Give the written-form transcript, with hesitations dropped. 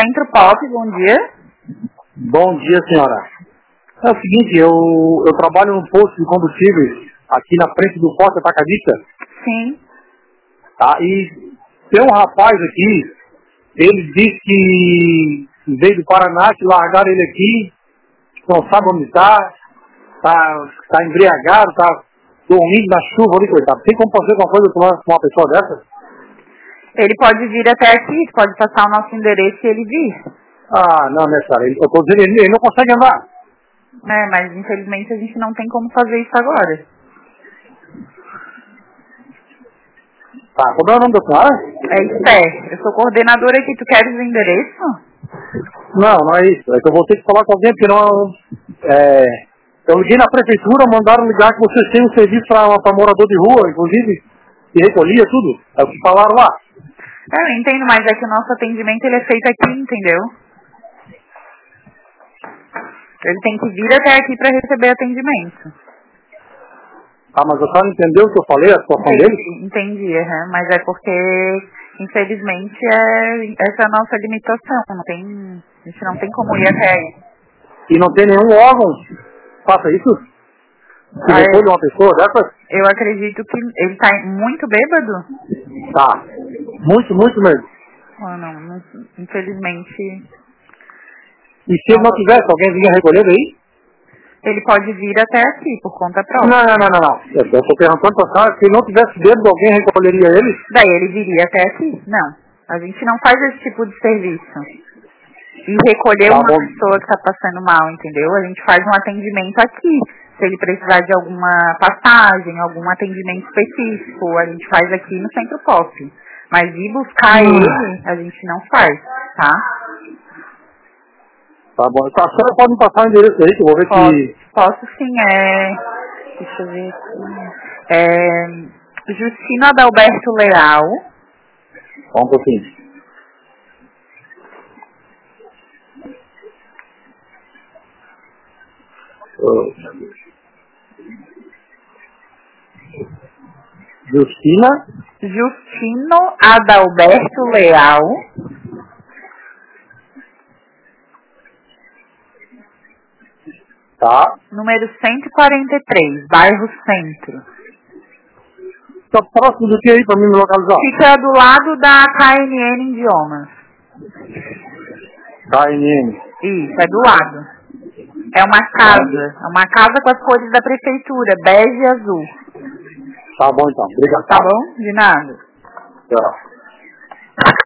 Centro Pop, bom dia. Bom dia, senhora. É o seguinte, eu trabalho num posto de combustíveis aqui na frente do Forte Atacadista. Sim. Tá? E tem um rapaz aqui, ele disse que veio do Paraná, que largaram ele aqui, não sabe onde tá embriagado, tá dormindo na chuva ali, coitado. Tem como fazer alguma coisa com uma pessoa dessa? Ele pode vir até aqui, pode passar o nosso endereço e ele vir. Ah, não, né, cara? Eu tô dizendo, ele não consegue andar. É, mas infelizmente a gente não tem como fazer isso agora. Tá, como é o nome da senhora? É Esther, eu sou coordenadora aqui, tu queres o endereço? Não é isso. É que eu vou ter que falar com alguém, porque não... eu liguei na prefeitura, mandaram ligar que vocês têm um serviço para morador de rua, inclusive, que recolhia tudo. É o que falaram lá. Eu entendo, mas é que o nosso atendimento ele é feito aqui, entendeu? Ele tem que vir até aqui para receber atendimento. Ah, mas a senhora entendeu o que eu falei, a situação dele? Entendi, mas é porque, infelizmente, essa é a nossa limitação. A gente não tem como ir até aí. E não tem nenhum órgão que faça isso? Que recolhe uma pessoa dessa? Eu acredito que ele está muito bêbado. Tá. Muito, muito mesmo. Não, infelizmente... E se ele não tivesse, alguém vinha recolher daí? Ele pode vir até aqui, por conta própria. Não. Eu estou perguntando para a senhora, se ele não tivesse bêbado, alguém recolheria ele? Daí ele viria até aqui? Não. A gente não faz esse tipo de serviço. E recolher uma pessoa que está passando mal, entendeu? A gente faz um atendimento aqui. Se ele precisar de alguma passagem, algum atendimento específico, a gente faz aqui no Centro Pop. Mas ir buscar ele, a gente não faz, tá? Tá bom. A senhora pode me passar o endereço aí, que eu vou ver se... Posso sim, deixa eu ver aqui. Justino Adalberto Leal. Só um pouquinho. Justino Adalberto Leal. Tá. Número 143, bairro Centro. Tá próximo do que aí pra mim me localizar? Fica do lado da KNN Idiomas. KNN. Isso, é do lado. É uma casa com as cores da prefeitura, bege e azul. Tá bom então, obrigado. Tá bom? De nada. Tchau.